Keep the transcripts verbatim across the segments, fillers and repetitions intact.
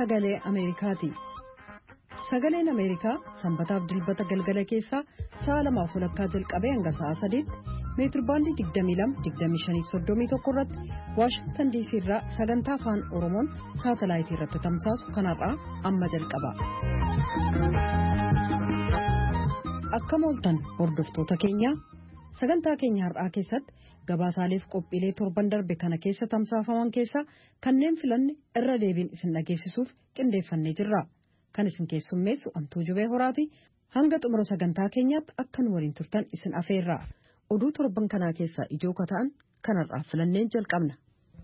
sagalee Ameerikaati. Sagaleen Ameerikaa sanbataaf dilbata galgala keessaa sa'a lamaaf walakkaa jalqabee hanga sa'a sadiitti meetirbaandii digdamii lama digdamii shanii soddomii tokko irratti Waashingtan D C irraa sagantaa afaan Oromoon saatalaayitii irratti tamsaasu kanarraa amma jalqaba. Akkam ooltan hordoftoota keenya sagantaa keenya har'aa keessatti gabaasaaleef qophiilee torban darbe kana keessa tamsaafaman keessaa kanneen filanne irra deebiin isin dhageessisuuf qindeeffannee jirra. Kan isin keessummeessu Antuu Jubee Horaati. Hanga xumura sagantaa keenyaatti akka nu waliin turtan isin afeerra. Oduu torban kanaa keessaa ijoo ta'an kanarraa filanneen jalqabna.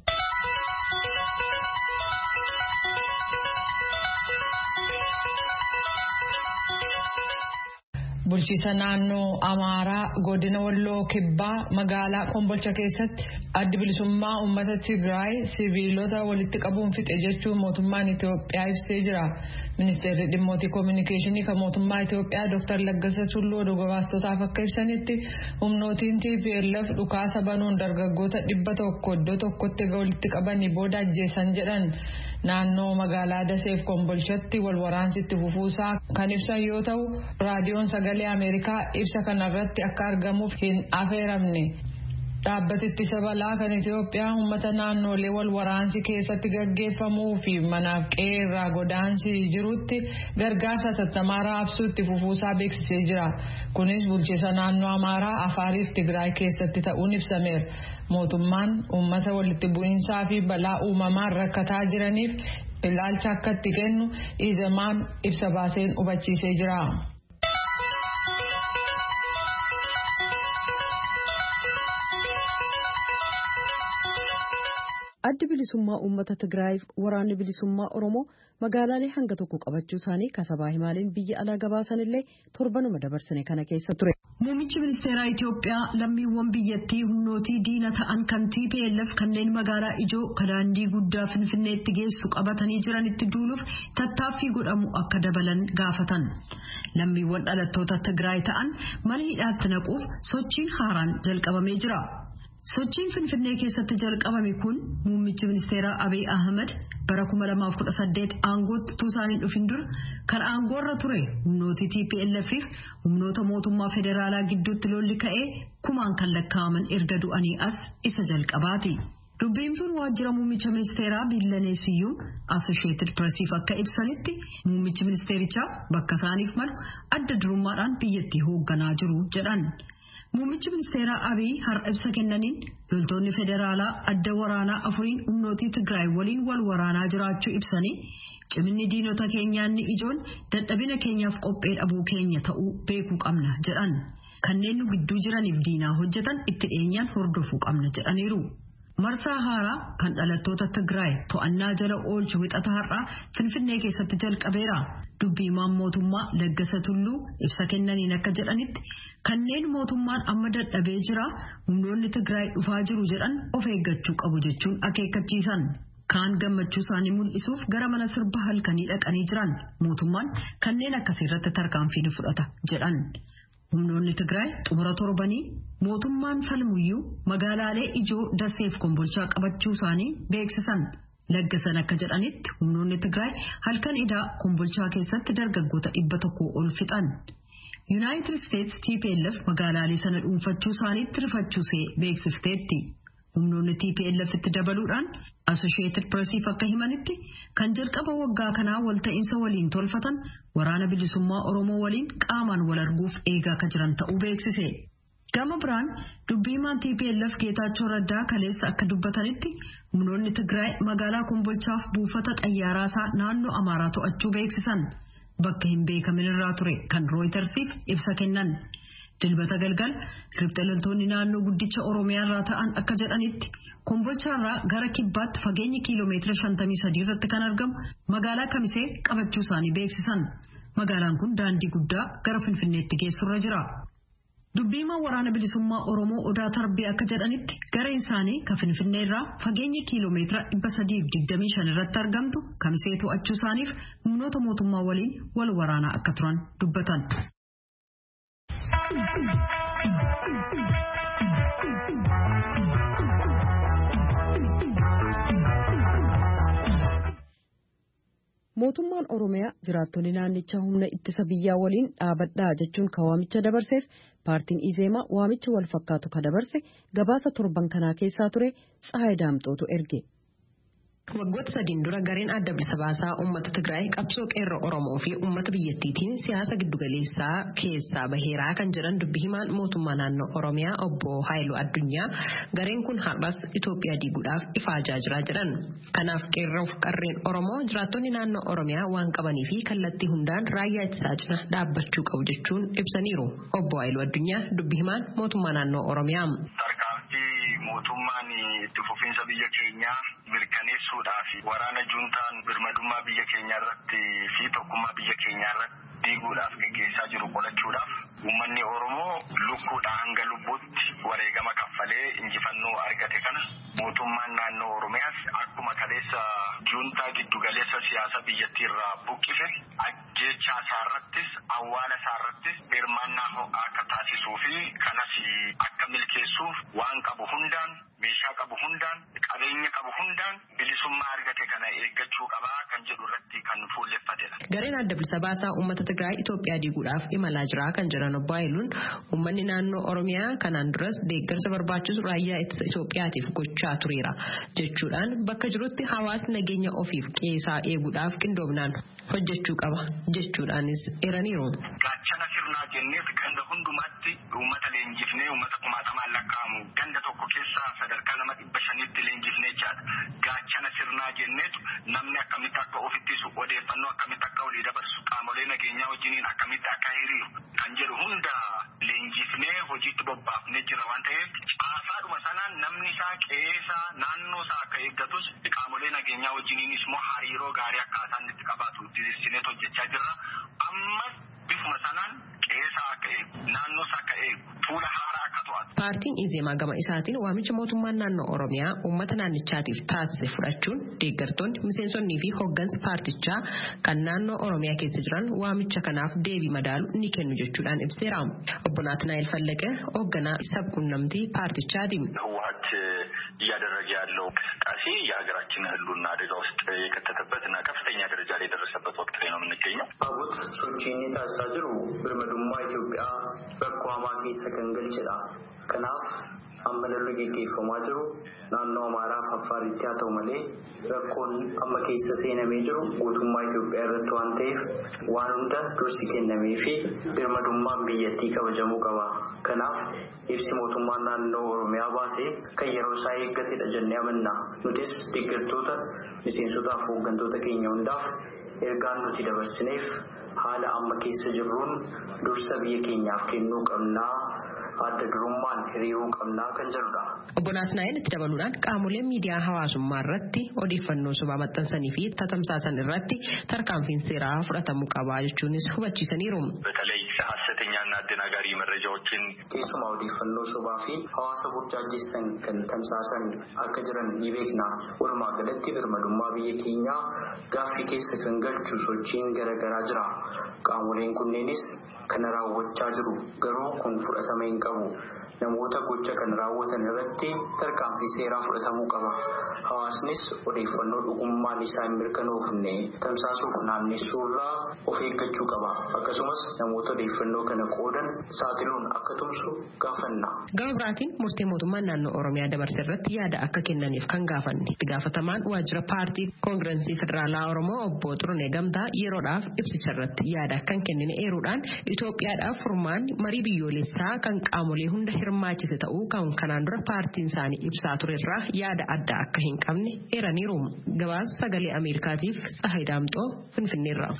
Bulchiisa naannoo Amaaraa godina Walloo Kibbaa magaalaa Kombolcha keessatti addi bilisummaa uummata Tigraay siviilota walitti qabuun fixe jechuun mootummaan Itoophiyaa ibsee jira. Ministeerri dhimmoota kominikeeshinii kan mootummaa Itoophiyaa Dr. Laggasa Tulluu oduu gabaastotaaf akka ibsanitti humnootiin T P L F dhukaasa banuun dargaggoota dhibba tokko iddoo tokkotti walitti qabanii booda ajjeesan jedhan. Naannoo magaalaa Daseef Kombolchatti wal waraansitti fufuusaa kan ibsan yoo ta'u raadiyoon sagalee Ameerikaa ibsa kanarratti akka argamuuf hin affeeramne. Dhaabbati ittisa balaa kan Itoophiyaa uummata naannoolee wal waraansi keessatti gaggeeffamuu fi manaaf qe'ee irraa godaansi jirutti gargaarsa tattamaa raabsuutti fufuusaa beeksisee jira. Kunis bulchiisa naannoo Amaaraa, Afaarii fi Tigraay keessatti ta'uun ibsameera. Mootummaan uummata walitti bu'iinsaa fi balaa uumamaan rakkataa jiraniif ilaalcha akka itti kennu izamaan ibsa baaseen hubachiisee jira. Addi bilisummaa uummata Tigraayiif waraanni bilisummaa Oromoo magaalaalee hanga tokko qabachuu isaanii kasabaa himaaleen biyya alaa gabaasan illee torbanuma dabarsine kana keessa ture. Muummichi ministeeraa Itoophiyaa lammiiwwan biyyattii humnootii diina ta'an kan T P L F kanneen magaalaa ijoo kadaandii guddaa Finfinneetti geessu qabatanii jiranitti duuluuf tattaaffii godhamu akka dabalan gaafatan. Lammiiwwan dhalattoota Tigraay ta'an mana hidhaatti naquuf sochiin haaraan jalqabamee jira. Sochiin Finfinnee keessatti jalqabame kun muummichi ministeeraa Abiy Ahmed bara kuma lamaaf kudha saddeet aangootti tuusaaniin dhufin dura kan aangoorra ture humnooti T P L F fi humnoota mootummaa federaalaa gidduutti lolli ka'ee kumaan kan lakkaa'aman erga du'anii as isa jalqabaati. Dubbiimtuun waajjira muummicha ministeeraa Billanee Siyyuum Associated Pressiif akka ibsanitti muummichi ministeerichaa bakka isaaniif malu adda durummaadhaan biyyattii hoogganaa jiru jedhan. Muummichi ministeeraa Abiy har'a ibsa kennaniin loltoonni federaalaa adda waraanaa afuriin humnootii Tigraay waliin wal waraanaa jiraachuu ibsanii ciminni diinota keenyaanni ijoon dadhabina keenyaaf qophee dhabuu keenya ta'uu beekuu qabna jedhan. Kanneen nu gidduu jiraniif diinaa hojjetan itti dhiyeenyaan hordofuu qabna jedhaniiru. Marsaa haaraa kan dhalattoota Tigraay to'annaa jala oolchu wixata har'aa Finfinnee keessatti jalqabeera. Dubbiimaan mootummaa Laggasa Tulluu ibsa kennaniin akka jedhanitti kanneen mootummaan amma dadhabee jira humnoonni Tigraay dhufaa jiru jedhan of eeggachuu qabu jechuun akeekkachiisan. Kaan gammachuu isaanii mul'isuuf gara mana sirba halkanii dhaqanii jiran mootummaan kanneen akkasiirratti tarkaanfii ni fudhata jedhan. Humnoonni Tigraay xumura torbanii mootummaan falmuyyuu magaalaalee ijoo Daseef Kombolchaa qabachuu isaanii beeksisan. Laggasan akka jedhanitti humnoonni Tigraay halkan idaa Kombolchaa keessatti dargaggoota dhibba tokko ol fixan. United States T P L F magaalaalee sana dhuunfachuu isaaniitti rifachuusee beeksifteetti. Humnoonni T P L F itti dabaluudhaan Associated Pressiif akka himanitti kan jalqaba waggaa kanaa walta'iinsa waliin tolfatan waraana bilisummaa Oromoo waliin qaamaan wal arguuf eegaa akka jiran ta'uu beeksise. Gama biraan dubbiimaan T P L F Geetaachoo Raddaa kaleessa akka dubbatanitti humnoonni Tigraay magaalaa Kombolchaaf buufata xayyaaraasaa naannoo Amaaraa to'achuu beeksisan. Bakka hin beekamin irraa ture kan Rooyitersiif ibsa kennan. Dilbata galgal riphxee loltoonni naannoo guddicha Oromiyaa irraa ta'an akka jedhanitti Kombolchaarraa gara kibbaatti fageenyi kiiloomeetira shantamii sadii irratti kan argamu magaalaa Kamisee qabachuu isaanii beeksisan. Magaalaan kun daandii guddaa gara Finfinneetti geessurra jira. Dubbiimaan waraana bilisummaa Oromoo Odaa Tarbee akka jedhanitti gareen isaanii kan Finfinnee irraa fageenyi kiiloomeetira dhibba sadii fi digdamii shan irratti argamtu Kamisee to'achuu isaaniif humnoota mootummaa waliin wal waraanaa akka turan dubbatan. mootummaan Oromiyaa jiraattonni naannichaa humna ittisa biyyaa waliin dhaabadhaa jechuun kan waamicha dabarseef paartiin Izeemaa waamicha wal fakkaatu kan dabarse gabaasa torban kanaa keessaa ture Tsahaay Daamxootu erge. Waggoota sadiin dura gareen adda bilisa baasaa uummata Tigraay qabsoo qeerroo Oromoo fi uummata biyyattiitiin siyaasa giddugaleessaa keessaa baheeraa kan jedhan dubbi himaan mootummaa naannoo Oromiyaa obbo Haayiluu Addunyaa gareen kun har'as Itoophiyaa diiguudhaaf ifaajaa jira jedhan. Kanaaf qeerroof qarreen Oromoo jiraattonni naannoo Oromiyaa waan qabanii fi kallattii hundaan raayyaa ittisaa cina dhaabbachuu qabu jechuun ibsaniiru. Obbo Haayiluu Addunyaa dubbi himaan mootummaa naannoo Oromiyaa. Mootummaan itti fufiinsa biyya keenyaa mirkaneessuudhaaf waraana juuntaan birmadummaa biyya keenyaa irratti fi tokkummaa biyya keenyaa irratti diiguudhaaf gaggeessaa jiru qolachuudhaaf uummanni Oromoo lukkuudhaa hanga lubbuutti wareegama kaffalee injifannoo argate kana mootummaan naannoo Oromiyaas akkuma kaleessa juuntaa giddugaleessa siyaasa biyyattii irraa buqqise ajjeechaa isaarrattis awwaala isaarrattis hirmaannaa ho'aa akka taasisuu fi kanas akka milkeessuuf waan qabu hundaan meeshaa qabu hundaan qabeenya qabu hundaan bilisummaa argate kana eeggachuu qabaa kan jedhu irratti kan fuulleffatedha. Gareen adda bilisa baasaa uummata Tigraay Itoophiyaa diiguudhaaf imalaa jira kan jedhan obbo Haayiluun uummanni naannoo Oromiyaa kanaan duras deeggarsa barbaachisu raayyaa ittisa Itoophiyaatiif gochaa tureera jechuudhaan bakka jirutti hawaasni nageenya ofiif qeesaa eeguudhaaf qindoominaan hojjechuu qaba jechuudhaanis eeraniiru. Gaachana sirnaa jenneef ganda hundumaatti uummata leenjifnee uummata kumaatamaan lakkaa'amu ganda tokko keessaa sadarkaa nama dhibba shaniitti leenjifnee jaata. Gaachana sirnaa jenneetu namni akkamitti akka ofittisu odeeffannoo akkamitti akka walii dabarsu qaamolee nageenyaa wajjiniin akkamitti akka hiriiru kan jedhu hunda leenjifnee hojiitti bobbaafnee jira waan ta'eef caasaadhuma sanaan namni isaa qeesaa naannoo isaa akka eeggatus qaamolee nageenyaa wajjiniinis immoo hariiroo gaarii akka isaan itti qabaatu diriirsinee hojjechaa jirra. Ammas bifuma sanaan qeesaa akka eegu naannoo isaa akka eegu fuula haaraa akka to'atu. Paartiin Izeemaa gama isaatiin waamicha mootummaan naannoo Oromiyaa uummata naannichaatiif taasise fudhachuun deeggartoonni miseensonnii fi hooggansa paartichaa kan naannoo Oromiyaa keessa jiran waamicha kanaaf deebii madaalu ni kennu jechuudhaan ibseera. Obbo Naatnaa'el Fallaqee hoogganaa sabquunnamtii paartichaati. እያደረገ ያለው እንቅስቃሴ የሀገራችን ህልውና አደጋ ውስጥ የከተተበትና ከፍተኛ ደረጃ ላይ የደረሰበት ወቅት ላይ ነው የምንገኘው። አቡት ሶቺኒ ታሳጅሩ ብርመዱማ ኢትዮጵያ በቋማ ኬሰ ከንገልችላ ከናፍ አመለሉ ጌጌፈማ ጅሩ ናኖ አማራ አፋሪቲ አተው መሌ ረኮን አመ ኬሰ ሴነሜ ጅሩ ጉቱማ ኢትዮጵያ irratti waan ta'eef waan hunda dursi kennamee fi birmadummaan biyyattii kabajamuu qaba. Kanaaf ibsi mootummaan naannoo Oromiyaa baasee kan yeroo isaa eeggatedha jennee amanna. Nutis deeggartoota miseensotaaf hooggantoota keenya hundaaf ergaan nuti dabarsineef haala amma keessa jirruun dursa biyya keenyaaf kennuu qabnaa. adda durummaan hiriiruu qabnaa kan jedhudha. Obbo Naatnaa'el itti dabaluudhaan qaamoleen miidiyaa hawaasummaa irratti odeeffannoo sobaa maxxansanii fi tatamsaasan irratti tarkaanfiin seeraa fudhatamuu qaba jechuunis hubachiisaniiru. በተለይ ሐሰተኛና አደናጋሪ መረጃዎችን keessumaa odeeffannoo sobaa fi hawaasa burjaajessan kan tamsaasan akka jiran ni beekna. Walumaa galatti birmadummaa biyya keenyaa gaaffii keessa kan galchu sochiin garaagaraa jira. Qaamoleen kunneenis kan raawwachaa jiru garuu kun fudhatama hin qabu. Namoota gocha kan raawwatan irratti tarkaanfii seeraa fudhatamuu qaba. Hawaasnis odeeffannoo dhugummaan isaa hin mirkanoofne tamsaasuuf naannessuurraa of eeggachuu qaba. Akkasumas namoota odeeffannoo kana qoodan saaxiluun akka tumsu gaafanna. Gama biraatiin murtee mootummaan naannoo Oromiyaa dabarse irratti yaada akka kennaniif kan gaafanne itti gaafatamaan waajjira paartii koongirensii federaalaa Oromoo obbo Xurunee Gamtaa yeroodhaaf ibsicha irratti yaada kan kennine eeruudhaan Itoophiyaadhaaf furmaanni marii biyyoolessaa kan qaamolee hunda hirmaachise ta'uu kan kanaan dura paartiin isaanii ibsaa ture irraa yaada adda akka hin qabne eeraniiru. Gabaasa sagalee Ameerikaatiif Tsahaay Daamxoo Finfinneerraa.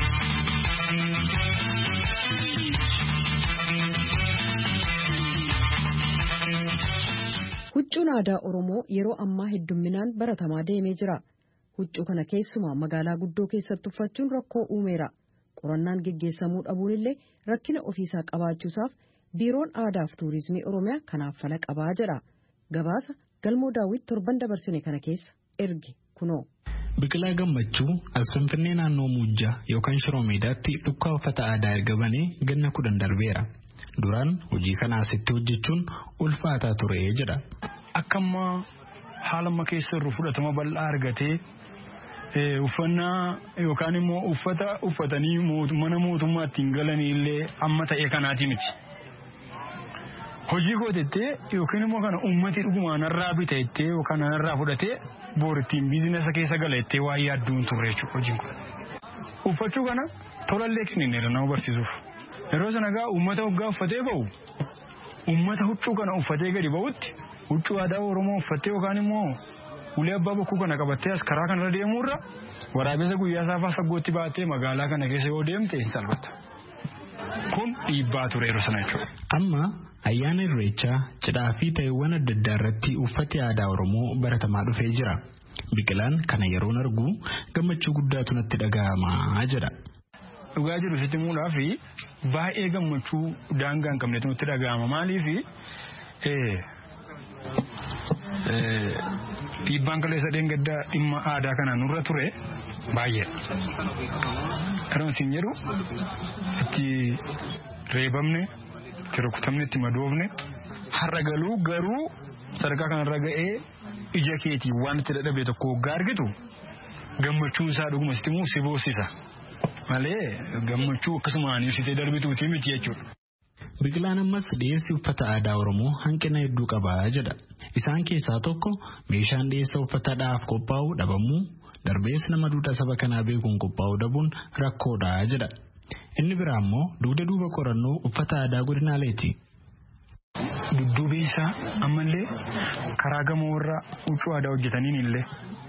Huccuun aadaa Oromoo yeroo ammaa heddumminaan baratamaa deemee jira. Huccuu kana keessumaa magaalaa guddoo keessatti uffachuun rakkoo uumeera. Qorannaan geggeessamuu dhabuun illee rakkina ofiisaa qabaachuusaaf biiroon aadaa fi tuurizimii Oromiyaa kanaaf fala qabaa jedha. Gabaasa Galmoo Daawit torban dabarsine kana keessa erge kunoo. Biqilaa Gammachuu as Finfinnee naannoo Muujjaa yookaan Shiroo Meedaatti dukkaa uffata aadaa erga banee ganna kudhan darbeera. Duraan hojii kana asitti hojjechuun ulfaataa ture jedha. Akkamma haala amma keessa irra fudhatama bal'aa argatee uffannaa yookaan immoo uffata uffatanii mana mootummaatti hin galanii illee amma ta'e kanaati miti. Hojii gootettee yookiin immoo kana uummatni dhugumaan irraa bitattee yookaan irraa fudhatee boortiin biizinasa keessa galattee waa yaadduun turre jechuudha hojiin kun. Uffachuu kana tolallee kenninee nama barsiisuuf. Yeroo sana gaa uummata hoggaa uffatee bahu uummata huccuu kana uffatee gadi bahutti huccuu aadaa Oromoo uffattee yookaan immoo ulee abbaa bokkuu kana qabattee as karaa kanarra deemuurra waraabessa guyyaa saafaa fagootti baattee magaalaa kana keessa yoo deemte hin salphata. Kun dhiibbaa ture yeroo sana jechuudha. Amma ayyaana irreechaa cidhaa fi ta'eewwan adda addaa irratti uffati aadaa Oromoo baratamaa dhufee jira. Biqilaan kana yeroon argu gammachuu guddaatu natti dhaga'amaa jedha. Dhugaa jiru sitti muudhaa fi baay'ee gammachuu daangaa hin qabnetu nutti dhaga'ama. Maaliif dhiibbaan kaleessa dheengaddaa dhimma aadaa kana nurra ture baay'ee. Yeroo isin jedhu itti reebamne, itti rukutamne, itti madoofne har'a galuu garuu sadarkaa kanarra ga'ee ija keetii waan itti dadhabee tokko hoggaa argitu gammachuun isaa dhuguma sitti immoo si boossisa. Malee gammachuu akkasumaan ibsitee darbituutii miti jechuudha. Biqilaan ammas dhiyeessi uffata aadaa Oromoo hanqina hedduu qabaa jedha. Isaan keessaa tokko meeshaan dhiyeessa uffata aadaaf qophaa'u dhabamuu, darbees nama duudhaa saba kanaa beekuun qophaa'uu dhabuun rakkoodha jedha. Inni biraa immoo dugda duuba qorannoo uffata aadaa godinaaleeti. Dudduubee isaa ammallee karaa gama warra huccuu aadaa hojjetaniin illee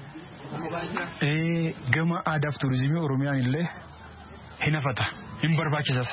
gama aadaaf turizimii Oromiyaan illee hin hafata, hin barbaachisas.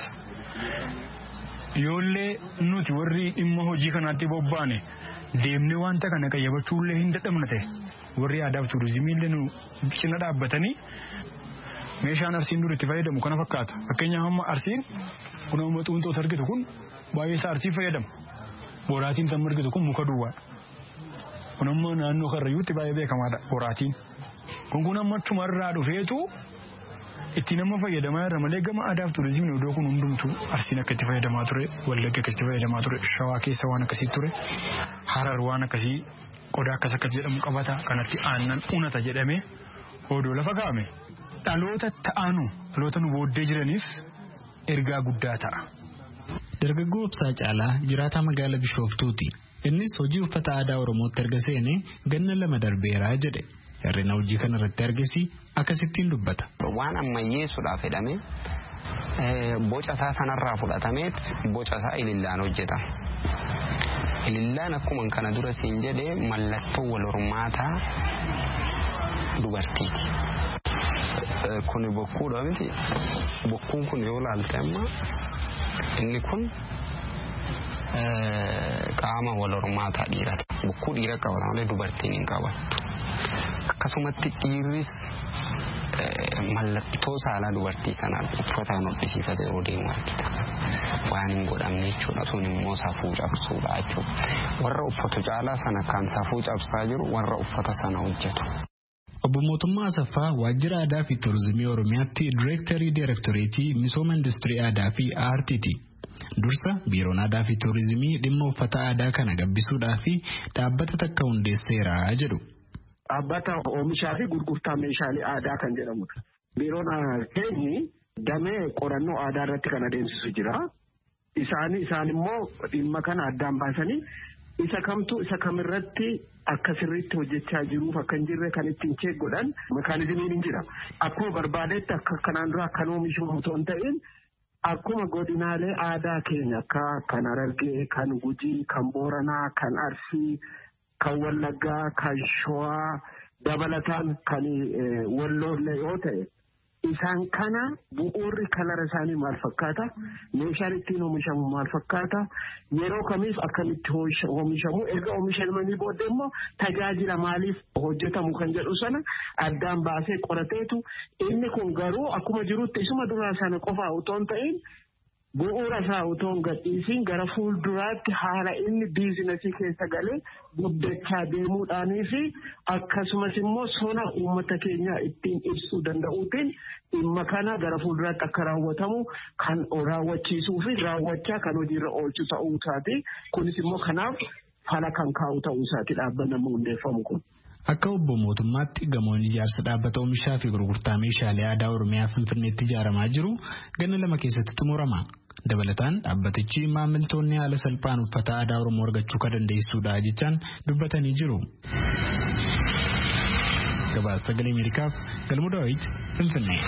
Yoollee nuti warri dhimma hojii kanaatti bobbaane deemnee wanta kana qayyabachuullee hin dadhabna ta'e warri aadaaf turizimii illee nu cina dhaabbatanii meeshaan arsiin dur itti fayyadamu kana fakkaata. Fakkeenyaaf amma arsiin kun amma xuunxoota argitu kun baay'ee isaa arsii fayyadama. Boraatiin kan argitu kun muka duwwaa. Kun amma naannoo Karrayyuutti baay'ee beekamaadha boraatiin. Kun kun amma chumarraa dhufeetu itti nama fayyadamaa irra malee gama aadaaf turizimii iddoo kun hundumtuu arsiin akka itti fayyadamaa ture, Wallagga akka itti fayyadamaa ture, Shawaa keessa waan akkasii ture, Harar waan akkasii qodaa akkas akkas jedhamu qabata kanatti aannan unata jedhamee odoo lafa kaa'ame. Dhaloota ta'anu dhaloota nu booddee jiraniif ergaa guddaa ta'a. Dargaggoo Ibsaa Caalaa jiraataa magaalaa Bishooftuuti. Innis hojii uffata aadaa Oromootti erga seenee ganna lama darbeeraa jedhe. Hirrina hojii kana irratti argisi akkasittiin dubbata. Waan ammayyeessuudhaaf jedhame boca isaa sanarraa fudhatameet boca isaa ilillaan hojjeta. Ilillaan akkuma kana dura siin jedhee mallattoo wal hormaataa dubartiiti. Kun bokkuudha miti. Bokkuun kun yoo ilaalte amma inni kun qaama wal hormaataa dhiirata. Bokkuu dhiira qabata malee dubartiin hin qabattu. Akkasumatti dhiirris mallattoo saalaa dubartii sanaan uffataan hodhisiifatee yeroo deemu argita. Waan hin godhamne jechuudha. Sun immoo safuu cabsuudha jechuudha. Warra uffatu caalaa sana kan safuu cabsaa jiru warra uffata sana hojjetu. Obbo Mootummaa Asaffaa Waajjira Aadaa fi Turizimii Oromiyaatti Direektarii Direektoreetii Misooma Industirii Aadaa fi Aartiiti. Dursa Biiroon Aadaa fi Turizimii dhimma uffata aadaa kana gabbisuudhaa fi dhaabbata takka hundeesseera jedhu. Dhaabbata oomishaa fi gurgurtaa meeshaalee aadaa kan jedhamudha. Biiroon keenyi damee qorannoo aadaa irratti kan adeemsisu jira. Isaan isaan immoo dhimma kana addaan baasanii isa kamtu isa kamirratti akka sirriitti hojjechaa jiruuf akka hin jirre kan ittiin cheek godhan mekaanizimiin hin jira. Akkuma barbaadetti akka kanaan dura akkan oomishamu otoo hin ta'in akkuma godinaalee aadaa keenya akka kan Harargee, kan Gujii, kan Booranaa, kan Arsii, kan Wallaggaa, kan Shawaa dabalataan kan Walloollee yoo ta'e isaan kana bu'uurri kalara isaanii maal fakkaata? Meeshaan ittiin oomishamu maal fakkaata? Yeroo kamiif akkamitti oomishamu? Erga oomishamanii booddee immoo tajaajila maaliif hojjetamu kan jedhu sana addaan baasee qorateetu inni kun garuu akkuma jirutti isuma duraa sana qofaa utoo hin ta'in bu'uura isaa utoo hin gadhiisiin gara fuulduraatti haala inni biizinasii keessa galee guddachaa deemuudhaanii fi akkasumas immoo sona uummata keenyaa ittiin ibsuu danda'uutiin dhimma kana gara fuulduraatti akka raawwatamu kan raawwachiisuu fi raawwachaa kan hojiirra oolchu ta'uu isaati. Kunis immoo kanaaf fala kan kaa'u ta'uu isaati dhaabbanni hundeeffamu kun. Akka obbo mootummaatti gamoon ijaarsa dhaabbata oomishaa fi gurgurtaa meeshaalee aadaa Oromiyaa Finfinneetti ijaaramaa jiru ganna lama keessatti xumurama. Dabalataan dhaabbatichi maamiltoonni haala salphaan uffata aadaa Oromoo argachuu kan dandeessudha jechaan dubbatanii jiru. Gabaasa Sagalee Ameerikaaf Galmuu Daawit Finfinnee.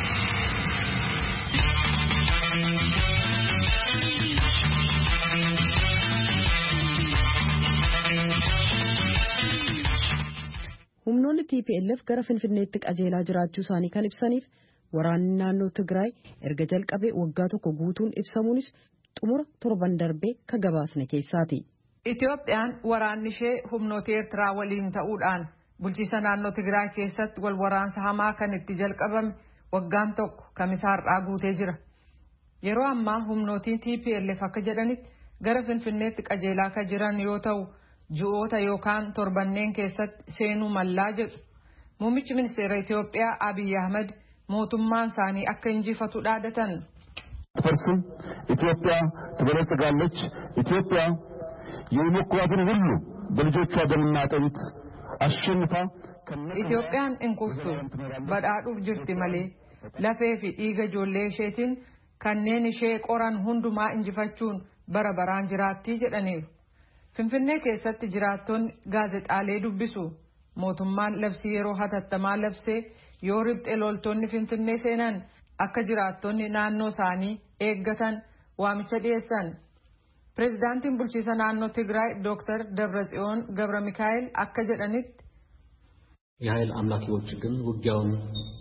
Humnoonni T P L F gara Finfinneetti qajeelaa jiraachuu isaanii kan ibsaniif waraanni naannoo Tigraay erga jalqabee waggaa tokko guutuun ibsamuunis xumura torban darbee ka gabaasne keessaati. Itoophiyaan waraanni ishee humnoota Eertiraa waliin ta'uudhaan bulchiisa naannoo Tigraay keessatti wal waraansa hamaa kan itti jalqabame waggaan tokko kamisaarraa guutee jira. Yeroo ammaa humnootiin T P L F akka jedhanitti gara Finfinneetti qajeelaa kan jiran yoo ta'u ji'oota yookaan torbanneen keessatti seenuu mallaa jedhu. Muummichi ministeera Itoophiyaa Abiy Ahmed mootummaan isaanii akka injifatu dhaadatan. ፈርስም ኢትዮጵያ ትበለጽጋለች። ኢትዮጵያ የሚሞክሯትን ሁሉ በልጆቿ ደምና አጥንት አሸንፋ Itoophiyaan inkuftu badhaadhuuf jirti malee lafee fi dhiiga ijoollee isheetiin kanneen ishee qoran hundumaa injifachuun bara baraan jiraattii jedhaniiru. Finfinnee keessatti jiraattonni gaazexaalee dubbisu. Mootummaan labsii yeroo hatattamaa labsee yoo riphxee loltoonni Finfinnee seenan akka jiraattonni naannoo isaanii eeggatan waamicha dhiyeessan. Pireezidaantiin bulchiisa naannoo Tigraay Dooktar Dabratsiyoon Gabra Mikaa'el akka jedhanitti የኃይል አምላኪዎች ግን ውጊያውን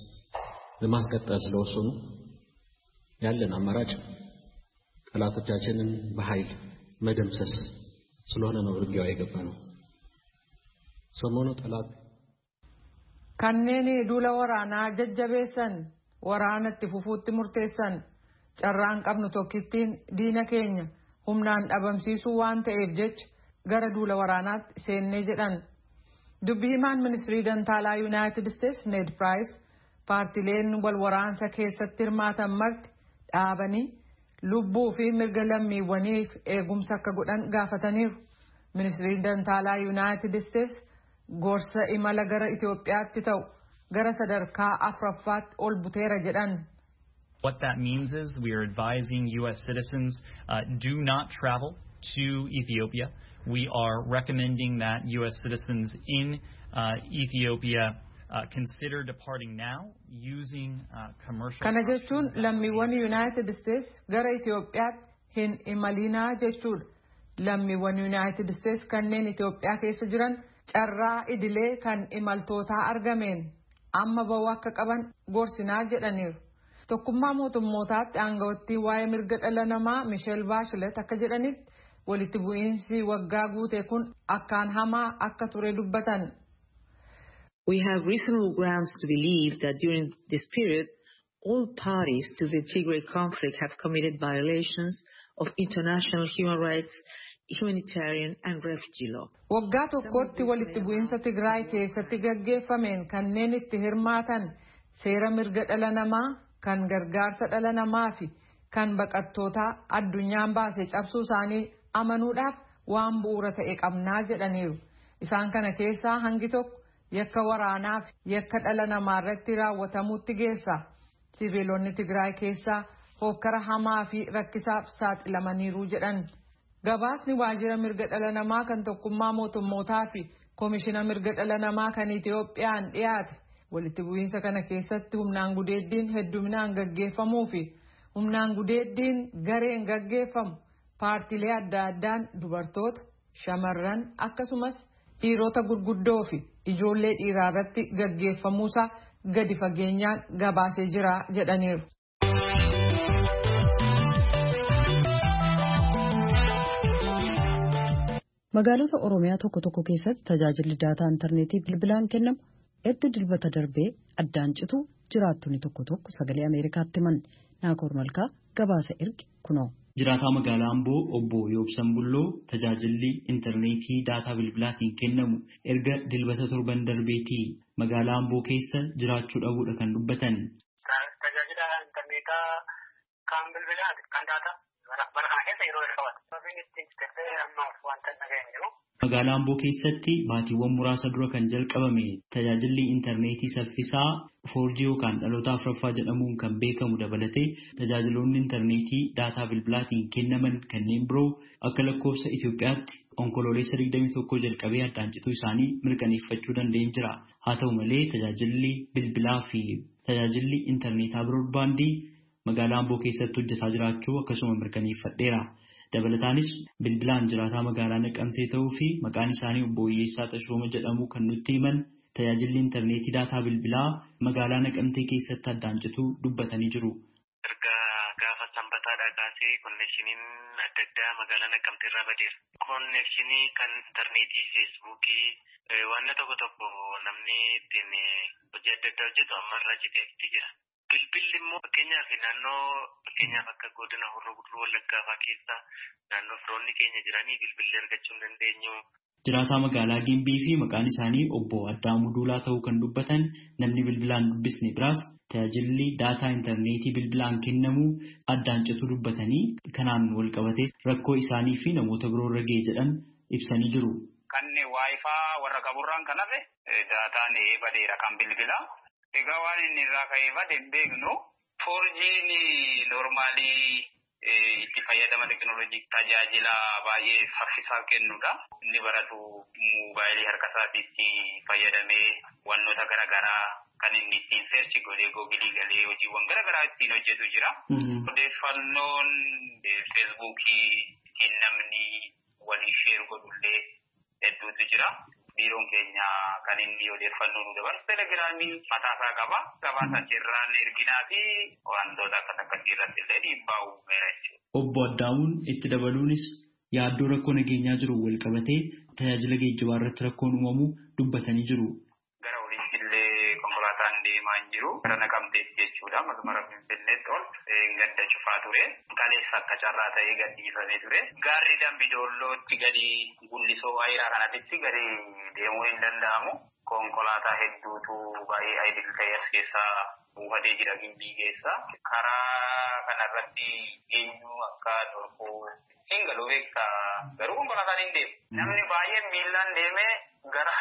ለማስቀጠል ስለወሰኑ ያለን አማራጭ ጠላቶቻችንን በኃይል መደምሰስ ስለሆነ ነው ውጊያው የገባነው። ሰሞኑ ጠላት kanneen duula waraanaa jajjabeessan waraanatti fufuutti murteessan carraan qabnu tokkittiin diina keenya humnaan dhabamsiisuu waan ta'eef jecha gara duula waraanaatti seennee jedhan. Dubbi himaan ministirii dantaalaa United States Ned Price paartileen wal waraansa keessatti hirmaatan marti dhaabanii lubbuu fi mirga lammiiwwaniif eegumsa akka godhan gaafataniiru. Ministirii dantaalaa United States gorsa imala gara Itoophiyaatti ta'u gara sadarkaa afuraffaatti ol buteera jedhan. What that means is we are advising U S citizens uh, do not travel to Ethiopia. We are recommending that U S citizens in uh, Ethiopia uh, consider departing now using uh, commercial. Kana jechuun lammiiwwan United States gara Itoophiyaatti hin imalinaa jechuudha. Lammiiwwan United States kanneen Itoophiyaa keessa jiran carraa idilee kan imaltootaa argameen amma ba'uu akka qaban gorsinaa jedhaniiru. Tokkummaa mootummootaatti aangawattii waa'ee mirga dhala namaa Michelle Bachelet akka jedhanitti walitti bu'iinsi waggaa guute kun akkaan hamaa akka ture dubbatan. We have reasonable grounds to believe that during this period all parties to the Tigray conflict have committed violations of international human rights, humanitarian and refugee law. Waggaa tokkotti walitti bu'iinsa Tigraay keessatti gaggeeffameen kanneen itti hirmaatan seera mirga dhala namaa kan gargaarsa dhala namaa fi kan baqattootaa addunyaan baase cabsuu isaanii amanuudhaaf waan bu'uura ta'e qabnaa jedhaniiru. Isaan kana keessaa hangi tokko yakka waraanaa fi yakka dhala namaa irratti raawwatamuutti geessa. Siviilonni Tigraay keessaa hokkara hamaa fi rakkisaaf saaxilamaniiru jedhan. Gabaasni waajjira mirga dhala namaa kan tokkummaa mootummootaa fi koomishina mirga dhala namaa kan Itoophiyaan dhiyaate walitti bu'iinsa kana keessatti humnaan gudeeddiin hedduminaan gaggeeffamuu fi humnaan gudeeddiin gareen gaggeeffamu paartilee adda addaan dubartoota, shamarran akkasumas dhiirota gurguddoo fi ijoollee dhiiraa irratti gaggeeffamuusaa gadi fageenyaan gabaasee jira jedhaniiru. Magaalota Oromiyaa tokko tokko keessatti tajaajilli daataa intarneetii bilbilaan kennamu erga dilbata darbee addaan citu jiraattonni tokko tokko sagalee Ameerikaatti himan. Naakoor Malkaa gabaasa erge kunoo. Jiraataa magaalaa Amboo obbo Yoobsan Bulloo tajaajilli intarneetii daataa bilbilaatiin kennamu erga dilbata torban darbeetii magaalaa Amboo keessa jiraachuu dhabuudha kan dubbatan. Tajaajila intarneetaa kan bilbilaati kan daataa bara kana keessa yeroo qabata. Sababiin ittiin citee ammaaf wanta dhaga'een jiru. Magaalaa Amboo keessatti baatiiwwan muraasa dura kan jalqabame tajaajilli intarneetii saffisaa foorjii yookaan dhaloota afuraffaa jedhamuun kan beekamu dabalatee tajaajiloonni intarneetii daataa bilbilaatiin kennaman kanneen biroo akka lakkoofsa Itoophiyaatti onkoloolessa digdamii tokko jalqabee addaan cituu isaanii mirkaneeffachuu danda'een jira. Haa ta'u malee tajaajilli bilbilaa fi tajaajilli intarneetaa biroodbaandii magaalaa Amboo keessatti hojjetaa jiraachuu akkasuma mirkaneeffadheera. Dabalataanis bilbilaan jiraataa magaalaa Naqamtee ta'uu fi maqaan isaanii obbo Oyyeessaa Tashooma jedhamu kan nutti himan tajaajilli intarneetii daataa bilbilaa magaalaa Naqamtee keessatti addaan cituu dubbatanii jiru. Erga gaafa sanbataadhaa kaasee konneekshiniin adda addaa magaalaa Naqamtee irraa badeera. Konneekshinii kan intarneetii feesbuukii waan tokko tokko namni ittiin hojii adda addaa hojjetu ammarraa citee jira. Bilbilli immoo fakkeenyaaf naannoo fakkeenyaaf akka godina Horroo Guduruu Wallaggaa fa'aa keessa naannoo firoonni keenya jiranii bilbilli argachuu hin dandeenyu. Jiraataa magaalaa Gimbii fi maqaan isaanii obbo Addaamuu Duulaa ta'uu kan dubbatan namni bilbilaan dubbisne biraas tajaajilli daataa intarneetii bilbilaan kennamu addaan cituu dubbatanii kanaan wal qabatee rakkoo isaanii fi namoota biroo irra ga'e jedhan ibsanii jiru. Kan waayifaa warra qaburraan kan hafe daataan badeera kan bilbilaa. Egaa waan inni irraa ka'ee bade beeknu foorjiin noormaalii itti fayyadama teekinooloojii tajaajila baay'ee saffisaa kennudha. Inni baratu moobaayilii harka isaatiitti fayyadamee wantoota garaagaraa kan inni ittiin seerchi godhee googilii galee hojiiwwan garaagaraa ittiin hojjetu jira. Odeeffannoon feesbuukii ittiin namni walii sheer godhullee hedduutu jira. Biiroon keenya kan inni odeeffannoo nu dabarsu telegiraamii mataasaa qaba. Gabaasa irraan erginaa fi wantoota akkas akkasii irratti illee dhiibbaa uumeera jechuudha. Obbo Addaamuun itti dabaluunis yaaddoo rakkoo nageenyaa jiru wal qabatee tajaajila geejjibaa irratti rakkoon uumamu dubbatanii jiru. Gara oliitti illee konkolaataan deemaa hin jiru. Gara Naqamteetti jechuudha. Masmara Finfinneetti ol gadda cufaa ture. Kaleessa akka carraa ta'ee gadhiifamee ture. Gaarri Dambidoollootti gadi gullisoo waayiraa kanatti gadi deemuu hin danda'amu. Konkolaataa hedduutu baay'ee idil ta'e as keessaa buufatee jira Gimbii keessa. Karaa kanarratti eenyu akka dorgoo hin galu beekta. Garuu konkolaataan hin deemu. Namni baay'een miillaan deemee gara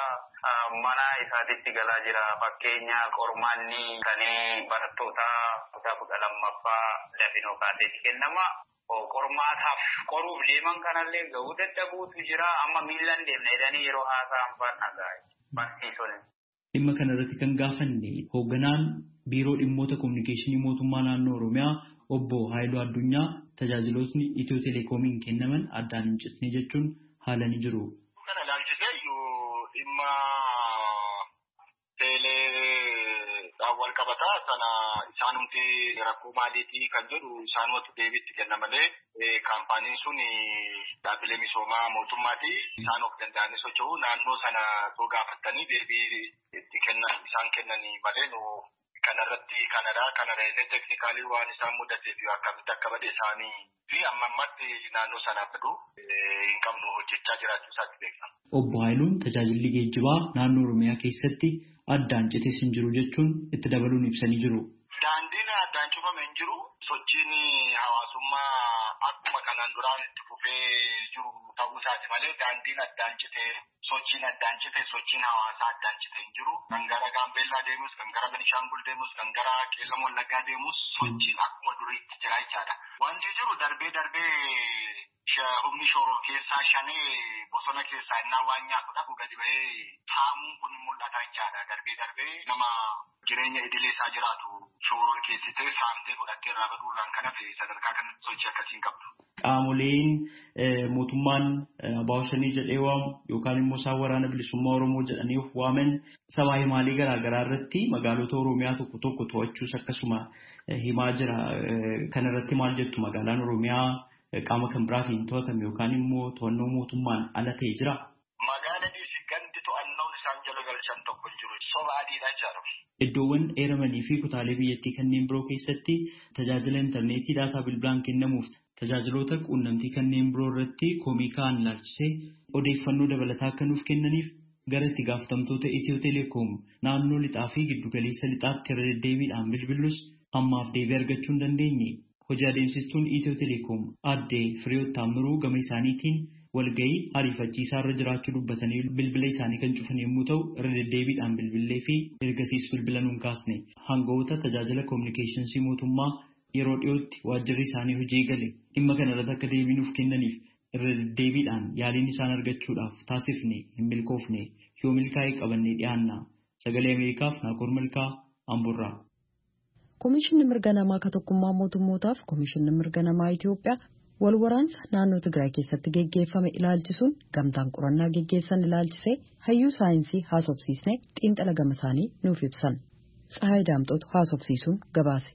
mana isaatitti galaa jira. Fakkeenya qormaanni kan barattoota kutaa kudha lammaffaa Lafinoo Kaaseetti kennama. Qormaataaf qoruuf deeman kanallee gahuu dadhabuutu jira. Amma miillaan deemna jedhanii yeroo haasa'an fa'aa nagaa barsiisonni. Dhimma kanarratti kan gaafanne hoogganaan biiroo dhimmoota kominikeeshinii mootummaa naannoo Oromiyaa obbo Haayiluu Addunyaa tajaajilootni Itiyoo Telekoomiin kennaman addaan hin citne jechuun haalanii jiru. Kana ilaalchisee dhimma teelee wal qabataa sana isaanumti rakkoo maaliitii kan jedhu isaanumatu deebiitti kenna malee kaampaaniin sun dhaabbilee misoomaa mootummaati isaan of danda'anii socho'u naannoo sana too gaafatanii deebii itti kennan isaan kennanii malee nu kanarratti kanadha kanadha illee teeknikaalii waan isaan mudatee fi akkamitti akka bade isaanii fi amma ammatti naannoo sanaaf fidu hin qabnu hojjechaa jiraachuu isaatti beekna. Obbo Haayiluun tajaajilli geejjibaa naannoo Oromiyaa keessatti addaan citee hin jiru jechuun itti dabaluun ibsanii jiru. Daandiin addaan cufame hin jiru. Sochiin hawaasummaa akkuma kanaan duraan itti fufee jiru ta'uu isaati malee daandiin addaan citee sochiin addaan citee sochiin hawaasaa addaan citee hin jiru. Kan gara Gaambeellaa deemus, kan gara Benishaangul deemus, kan gara Qeellam Wallaggaa deemus sochiin akkuma duriitti jira jechaadha. Wanti jiru darbee darbee humni shoror keessaa shanee bosona keessaa innaa waan nyaatudha gadi bahee saamuun kun mul'ata jechaadha. Darbee darbee nama jireenya idilee isaa jiraatu shoror keessitee saamtee godhattee irraa baduurraan kan hafe sadarkaa kan sochii akkasiin qabdu. Qaamoleen mootummaan Abaawushanii jedhee waamu yookaan immoo isaan waraana bilisummaa Oromoo jedhanii of waaman sabaa himaalee garaagaraa irratti magaalota Oromiyaa tokko tokko to'achuus akkasuma himaa jira. Kana irratti maal jettu magaalaan Oromiyaa qaama kan biraatiin to'atame yookaan immoo to'annoo mootummaan ala ta'e jira? Magaaladhis gandi to'annoon isaan jala galchan tokko jiru soba adiidha jechaadha. Iddoowwan eeramanii fi kutaalee biyyattii kanneen biroo keessatti tajaajila intarneetii daataa bilbilaan kennamuuf tajaajiloota quunnamtii kanneen biroo irratti komii ka'an ilaalchisee odeeffannoo dabalataa akka nuuf kennaniif gara itti gaafatamtoota Itiyoo Telekoom naannoo lixaa fi giddugaleessa lixaatti irra deddeebiidhaan bilbillus ammaaf deebii argachuu hin dandeenye. hojii adeemsistuun Itiyoo Teleekoom aadde Firiyoot Taammiruu gama isaaniitiin walgahii ariifachiisaa irra jiraachuu dubbatanii bilbila isaanii kan cufan yommuu ta'u irra deddeebiidhaan bilbilee fi ergasiis bilbila nuun kaasne hangawoota tajaajila koominikeeshnsii mootummaa yeroo dhiyootti waajjirri isaanii hojii gale dhimma kana irratti akka deebii nuuf kennaniif irra deddeebiidhaan yaaliin isaan argachuudhaaf taasifne hin milkoofne yoo milkaa'ee qabannee dhiyaanna. Sagalee Ameerikaaf Naakoor Malkaa Amburraa. Komishinni mirga namaa ka tokkummaa mootummootaaf Komishinni mirga namaa Itoophiyaa wal waraansa naannoo Tigraay keessatti geggeeffame ilaalchisuun gamtaan qorannaa geggeessan ilaalchisee hayyuu saayinsii haasofsiisnee xiinxala gama isaanii nuuf ibsan. Tsahaay Daamxootu haasofsiisuun gabaase.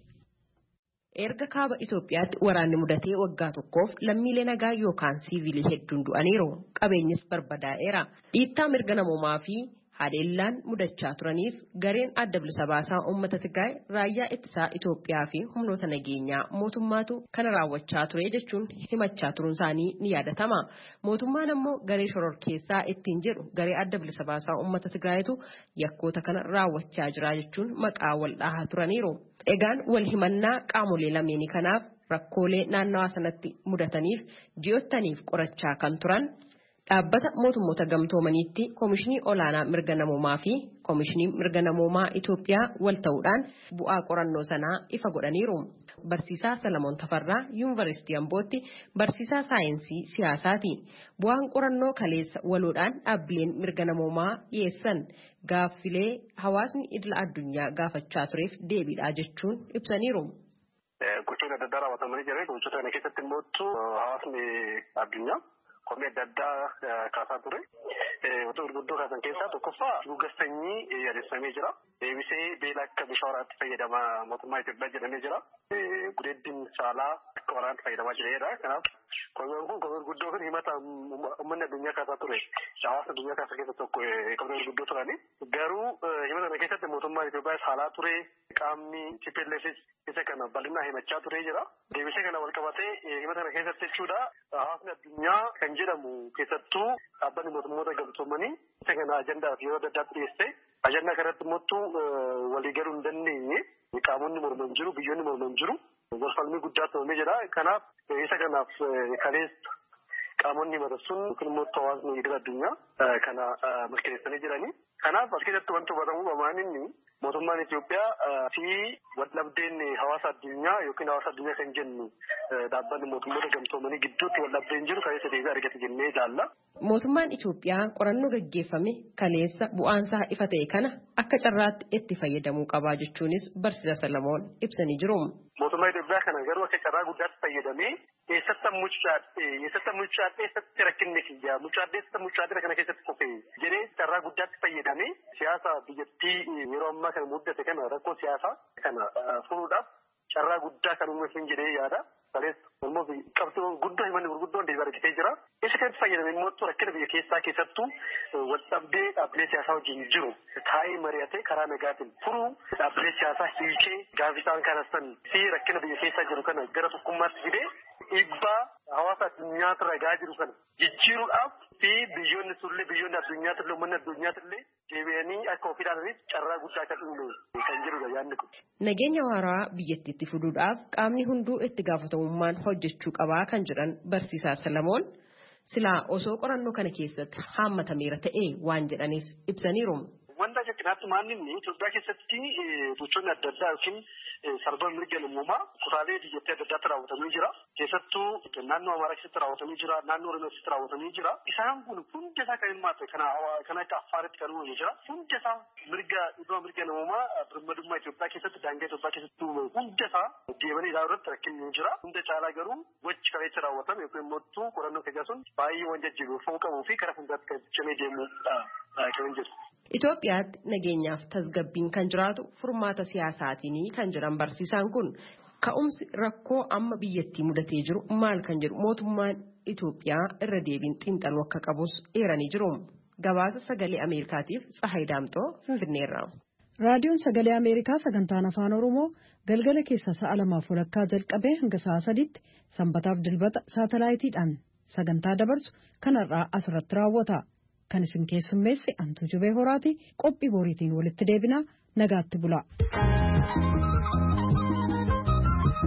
Erga kaaba Itoophiyaatti waraanni mudatee waggaa tokkoof lammiilee nagaa yookaan siivilii hedduun du'aniiru. Qabeenyis barbadaa'eera. Dhiittaa mirga namoomaa fi haleellaan mudachaa turaniif gareen adda bilisa baasaa uummata Tigraay raayyaa ittisaa Itoophiyaa fi humnoota nageenyaa mootummaatu kana raawwachaa ture jechuun himachaa turuun isaanii ni yaadatama. Mootummaan ammoo garee shororkeessaa ittiin jedhu garee adda bilisa baasaa uummata Tigraayitu yakkoota kana raawwachaa jira jechuun maqaa wal dhahaa turaniiru. Egaan wal himannaa qaamolee lameenii kanaaf rakkoolee naannawaa sanatti mudataniif ji'ottaniif qorachaa kan turan. Dhaabbata mootummoota gamtoomaniitti Komishinii Olaanaa Mirga Namoomaa fi Komishinii Mirga Namoomaa Itoophiyaa wal ta'uudhaan bu'aa qorannoo sanaa ifa godhaniiru. Barsiisaa Salamoon Tafarraa Yuunivarsiitii Ambootti barsiisaa saayinsii siyaasaati. Bu'aan qorannoo kaleessa waloodhaan dhaabbileen mirga namoomaa dhiyeessan gaaffilee hawaasni idila addunyaa gaafachaa tureef deebiidha jechuun ibsaniiru. Gochoota adda addaa raawwatamanii jiran gochoota kana keessatti immoo hawaasni addunyaa komii adda addaa kaasaa ture. Wantoota gurguddoo kaasan keessaa tokkoffaa duugastanyii adeemsifamee jira. Deebisee beela akka bishaan waraanaatti fayyadama mootummaa Itoophiyaa jedhamee jira. Gudeeddiin saalaa akka waraanaatti fayyadamaa jireedha. Kanaaf komiiwwan kun komii gurguddoo kun himata uummanni addunyaa kaasaa ture. Hawaasa addunyaa kaasaa keessa tokko komii gurguddoo turani. Garuu himata kana keessatti mootummaan Itoophiyaa saalaa ture. Qaamni T P L F isa kana bal'inaa himachaa turee jira. Deebisee kana wal qabatee himata kana keessatti jechuudha. Hawaasni addunyaa kan jedhamu keessattuu dhaabbanni mootummoota gamtoomanii isa kana ajandaa fi yeroo adda addaatti dhiyeessee ajandaa kanatti immoo walii galuu hin dandeenye qaamonni morman jiru biyyoonni morman jiru walfalmii guddaa ta'amee jira. Kanaaf isa kanaaf kaleessa qaamonni matassuun yookiin immoo hawaasni idil addunyaa kana mirkaneessanii jiranii. Kanaaf as keessatti wanti hubatamuu qaban inni mootummaan Itoophiyaa fi waldhabdeen hawaasa addunyaa yookiin hawaasa addunyaa kan jennu dhaabbanni mootummoota gamtoomanii gidduutti waldhabdeen jiru kaleessa deebii argate jennee ilaalla. Mootummaan Itoophiyaa qorannoo gaggeeffame kaleessa bu'aansaa ifa ta'e kana akka carraatti itti fayyadamuu qabaa jechuunis barsiisa Salamoon ibsanii jiru. Mootummaa Itoophiyaa kana garuu akka carraa guddaatti fayyadamee eessatti muchaadhee eessatti muchaadhee eessatti rakkinne kiyyaa muchaadhee eessatti muchaadhee kana keessatti kufee jedhee carraa guddaatti fayyadamee siyaasa biyyattii yeroo ammaa kana muddate kana rakkoo siyaasaa kana furuudhaaf carraa guddaa kan uumamu jedhee yaada. Kaleessa immoo qabxii guddoo himanni gurguddoon deebii argatee jira. Isa kanatti fayyadamee immoo rakkina biyya keessaa keessattuu waldhabdee dhaabbilee siyaasaa wajjin jiru taa'ee mari'atee karaa nagaatiin furuu dhaabbilee siyaasaa hiikee gaaffiisaan kanas fi rakkina biyya keessaa jiru kana gara tokkummaatti fidee dhiibbaa hawaasa addunyaatti ragaa jiru kana jijjiiruudhaaf fi biyyoonni sullee biyyoonni addunyaatti illee uummanni addunyaatti illee deebi'anii akka ofii ilaalaniif carraa guddaa akka uumu kan jirudha yaadni kun. Nageenya waaraa biyyattiitti fiduudhaaf qaamni hunduu itti gaafatamummaan hojjechuu qabaa kan jedhan barsiisaa Salamoon silaa osoo qorannoo kana keessatti haammatameera ta'ee waan jedhanis ibsaniiru. Wanta akka kanaatti maanninni Itoophiyaa keessatti gochoonni adda addaa yookiin sarbama mirga namoomaa kutaalee biyyattii adda addaatti raawwatamanii jira. Keessattuu naannoo Amaaraa keessatti raawwatamanii jira. Naannoo Oromiyaa keessatti raawwatamanii jira. Isaan kun hunda isaa kan hirmaate kan akka Affaaritti kan uumame jira. Hunda isaa mirga dhibba mirga namoomaa birmadummaa Itoophiyaa keessatti daangaa Itoophiyaa keessatti uumame hunda isaa deemanii ilaaluu irratti rakkinni jira. Hunda caalaa garuu gochi kaleessa raawwatame yookiin immoo qorannoo keessaa sun baay'ee waan jajjabeeffamuu qabuu fi karaa fuulduraatti kan cimee deemudha kan jiru. Itoophiyaatti nageenyaaf tasgabbiin kan jiraatu furmaata siyaasaatiin kan jiran barsiisaan kun ka'umsi rakkoo amma biyyattii mudatee jiru maal kan jedhu mootummaan Itoophiyaa irra deebiin xiinxaluu akka qabus eeranii jiru. Gabaasa sagalee Ameerikaatiif Tsahaay Daamxoo Finfinneerraa. Raadiyoon sagalee Ameerikaa sagantaan afaan Oromoo galgala keessa sa'a lamaaf walakkaa jalqabee hanga sa'a sadiitti sanbataaf dilbata saatalaayitiidhaan sagantaa dabarsu kanarraa asirratti raawwata. Kan isin keessummeesse Antuu Jubee Horaati qophii boriitiin walitti deebinaa nagaatti bulaa.